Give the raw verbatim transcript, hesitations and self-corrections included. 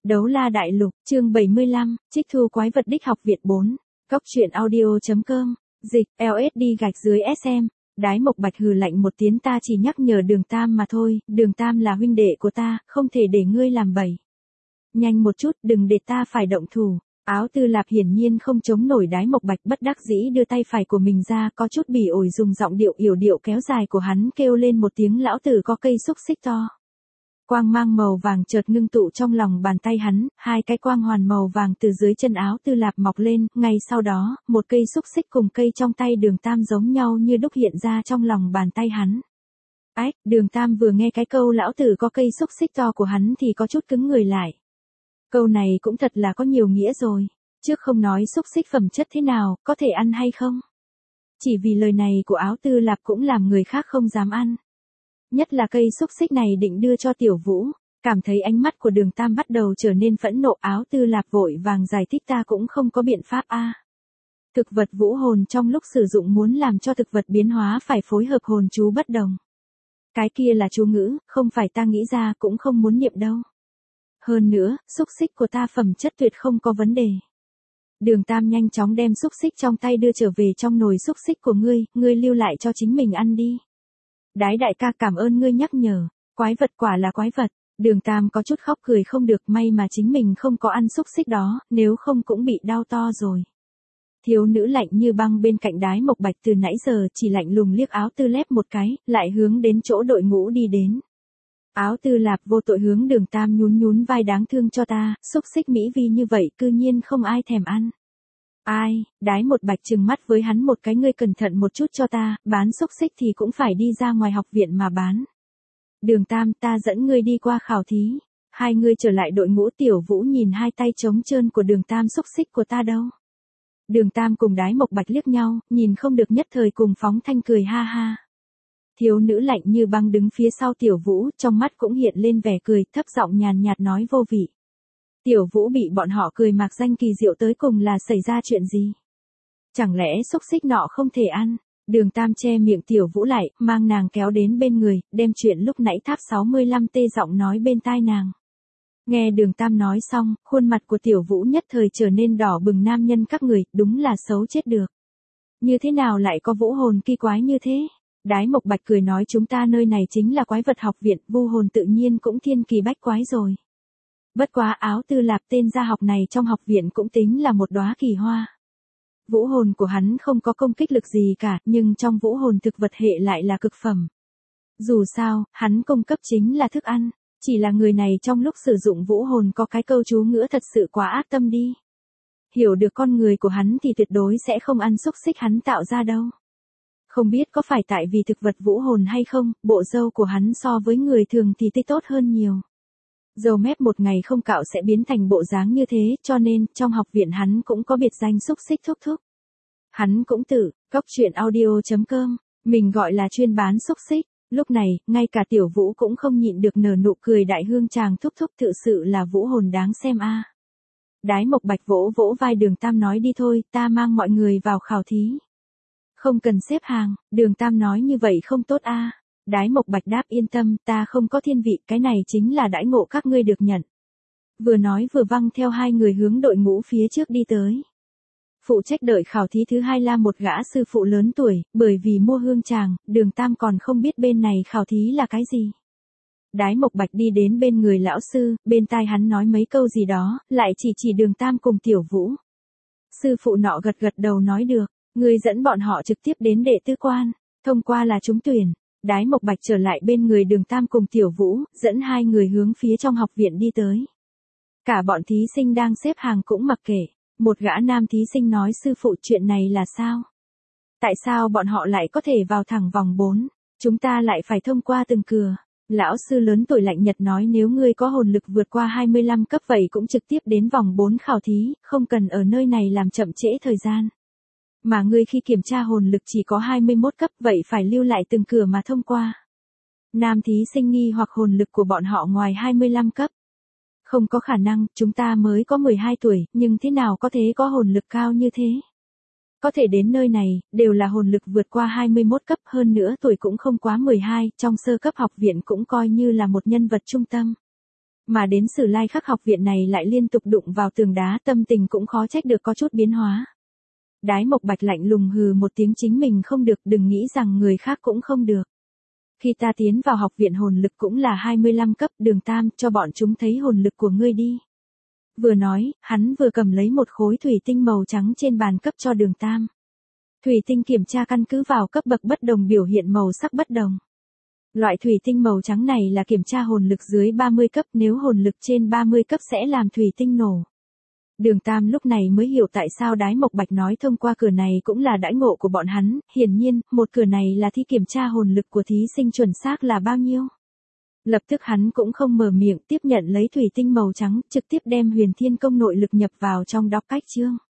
Đấu la đại lục, chương bảy mươi lăm, trích thu quái vật đích học viện bốn. Góc truyện audio.com, dịch, lờ ét đê gạch dưới ét em. Đái Mộc Bạch hừ lạnh một tiếng, ta chỉ nhắc nhở Đường Tam mà thôi, Đường Tam là huynh đệ của ta, không thể để ngươi làm bậy. Nhanh một chút, đừng để ta phải động thủ. Áo Tư Lạp hiển nhiên không chống nổi Đái Mộc Bạch, bất đắc dĩ đưa tay phải của mình ra, có chút bỉ ổi dùng giọng điệu yểu điệu kéo dài của hắn kêu lên một tiếng, lão tử có cây xúc xích to. Quang mang màu vàng chợt ngưng tụ trong lòng bàn tay hắn, hai cái quang hoàn màu vàng từ dưới chân Áo Tư Lạp mọc lên, ngay sau đó, một cây xúc xích cùng cây trong tay Đường Tam giống nhau như đúc hiện ra trong lòng bàn tay hắn. Ách, Đường Tam vừa nghe cái câu lão tử có cây xúc xích to của hắn thì có chút cứng người lại. Câu này cũng thật là có nhiều nghĩa rồi, trước không nói xúc xích phẩm chất thế nào, có thể ăn hay không. Chỉ vì lời này của Áo Tư Lạp cũng làm người khác không dám ăn. Nhất là cây xúc xích này định đưa cho Tiểu Vũ, cảm thấy ánh mắt của Đường Tam bắt đầu trở nên phẫn nộ. Áo Tư Lạp vội vàng giải thích, ta cũng không có biện pháp a. À. Thực vật vũ hồn trong lúc sử dụng muốn làm cho thực vật biến hóa phải phối hợp hồn chú bất đồng. Cái kia là chú ngữ, không phải ta nghĩ ra, cũng không muốn niệm đâu. Hơn nữa, xúc xích của ta phẩm chất tuyệt không có vấn đề. Đường Tam nhanh chóng đem xúc xích trong tay đưa trở về trong nồi xúc xích của ngươi, ngươi lưu lại cho chính mình ăn đi. Đái đại ca, cảm ơn ngươi nhắc nhở, quái vật quả là quái vật. Đường Tam có chút khóc cười không được, may mà chính mình không có ăn xúc xích đó, nếu không cũng bị đau to rồi. Thiếu nữ lạnh như băng bên cạnh Đái Mộc Bạch từ nãy giờ chỉ lạnh lùng liếc Áo Tư Lép một cái, lại hướng đến chỗ đội ngũ đi đến. Áo Tư Lạp vô tội hướng Đường Tam nhún nhún vai, đáng thương cho ta, xúc xích mỹ vi như vậy cư nhiên không ai thèm ăn. Ai, Đái Một Bạch trừng mắt với hắn một cái, ngươi cẩn thận một chút cho ta, bán xúc xích thì cũng phải đi ra ngoài học viện mà bán. Đường Tam, ta dẫn ngươi đi qua khảo thí. Hai ngươi trở lại đội ngũ. Tiểu Vũ nhìn hai tay trống trơn của Đường Tam, xúc xích của ta đâu? Đường Tam cùng Đái Mộc Bạch liếc nhau, nhìn không được nhất thời cùng phóng thanh cười ha ha. Thiếu nữ lạnh như băng đứng phía sau Tiểu Vũ, trong mắt cũng hiện lên vẻ cười, thấp giọng nhàn nhạt nói vô vị. Tiểu Vũ bị bọn họ cười mạc danh kỳ diệu, tới cùng là xảy ra chuyện gì? Chẳng lẽ xúc xích nọ không thể ăn? Đường Tam che miệng Tiểu Vũ lại, mang nàng kéo đến bên người, đem chuyện lúc nãy tháp sáu mươi lăm tê giọng nói bên tai nàng. Nghe Đường Tam nói xong, khuôn mặt của Tiểu Vũ nhất thời trở nên đỏ bừng, nam nhân các người, đúng là xấu chết được. Như thế nào lại có vũ hồn kỳ quái như thế? Đái Mộc Bạch cười nói, chúng ta nơi này chính là quái vật học viện, vu hồn tự nhiên cũng thiên kỳ bách quái rồi. Bất quá Áo Tư Lạp tên gia học này trong học viện cũng tính là một đóa kỳ hoa. Vũ hồn của hắn không có công kích lực gì cả, nhưng trong vũ hồn thực vật hệ lại là cực phẩm. Dù sao, hắn cung cấp chính là thức ăn, chỉ là người này trong lúc sử dụng vũ hồn có cái câu chú ngữ thật sự quá ác tâm đi. Hiểu được con người của hắn thì tuyệt đối sẽ không ăn xúc xích hắn tạo ra đâu. Không biết có phải tại vì thực vật vũ hồn hay không, bộ râu của hắn so với người thường thì tươi tốt hơn nhiều. Râu mép một ngày không cạo sẽ biến thành bộ dáng như thế, cho nên, trong học viện hắn cũng có biệt danh xúc xích thúc thúc. Hắn cũng tự, góc truyện audio.com, mình gọi là chuyên bán xúc xích. Lúc này, ngay cả Tiểu Vũ cũng không nhịn được nở nụ cười, đại hương chàng thúc thúc thực sự là vũ hồn đáng xem a. À. Đái Mộc Bạch vỗ vỗ vai Đường Tam nói, đi thôi, ta mang mọi người vào khảo thí. Không cần xếp hàng. Đường Tam nói, như vậy không tốt a. À. Đái Mộc Bạch đáp, yên tâm, ta không có thiên vị, cái này chính là đãi ngộ các ngươi được nhận. Vừa nói vừa văng theo hai người hướng đội ngũ phía trước đi tới. Phụ trách đợi khảo thí thứ hai là một gã sư phụ lớn tuổi, bởi vì mua hương tràng, Đường Tam còn không biết bên này khảo thí là cái gì. Đái Mộc Bạch đi đến bên người lão sư, bên tai hắn nói mấy câu gì đó, lại chỉ chỉ Đường Tam cùng Tiểu Vũ. Sư phụ nọ gật gật đầu nói được, người dẫn bọn họ trực tiếp đến đệ tứ quan, thông qua là trúng tuyển. Đái Mộc Bạch trở lại bên người Đường Tam cùng Tiểu Vũ, dẫn hai người hướng phía trong học viện đi tới. Cả bọn thí sinh đang xếp hàng cũng mặc kệ. Một gã nam thí sinh nói, sư phụ, chuyện này là sao? Tại sao bọn họ lại có thể vào thẳng vòng bốn? Chúng ta lại phải thông qua từng cửa. Lão sư lớn tuổi lạnh nhật nói, nếu ngươi có hồn lực vượt qua hai mươi lăm cấp vậy cũng trực tiếp đến vòng bốn khảo thí, không cần ở nơi này làm chậm trễ thời gian. Mà ngươi khi kiểm tra hồn lực chỉ có hai mươi mốt cấp vậy phải lưu lại từng cửa mà thông qua. Nam thí sinh nghi hoặc hồn lực của bọn họ ngoài hai mươi lăm cấp. Không có khả năng, chúng ta mới có mười hai tuổi, nhưng thế nào có thể có hồn lực cao như thế? Có thể đến nơi này, đều là hồn lực vượt qua hai mươi mốt cấp, hơn nữa tuổi cũng không quá mười hai, trong sơ cấp học viện cũng coi như là một nhân vật trung tâm. Mà đến Sử Lai Khắc học viện này lại liên tục đụng vào tường đá, tâm tình cũng khó trách được có chút biến hóa. Đái Mộc Bạch lạnh lùng hừ một tiếng, chính mình không được, đừng nghĩ rằng người khác cũng không được. Khi ta tiến vào học viện hồn lực cũng là hai mươi lăm cấp, Đường Tam, cho bọn chúng thấy hồn lực của ngươi đi. Vừa nói, hắn vừa cầm lấy một khối thủy tinh màu trắng trên bàn cấp cho Đường Tam. Thủy tinh kiểm tra căn cứ vào cấp bậc bất đồng biểu hiện màu sắc bất đồng. Loại thủy tinh màu trắng này là kiểm tra hồn lực dưới ba mươi cấp, nếu hồn lực trên ba mươi cấp sẽ làm thủy tinh nổ. Đường Tam lúc này mới hiểu tại sao Đái Mộc Bạch nói thông qua cửa này cũng là đãi ngộ của bọn hắn, hiển nhiên, một cửa này là thi kiểm tra hồn lực của thí sinh chuẩn xác là bao nhiêu. Lập tức hắn cũng không mở miệng, tiếp nhận lấy thủy tinh màu trắng, trực tiếp đem Huyền Thiên Công nội lực nhập vào trong đọc cách chương.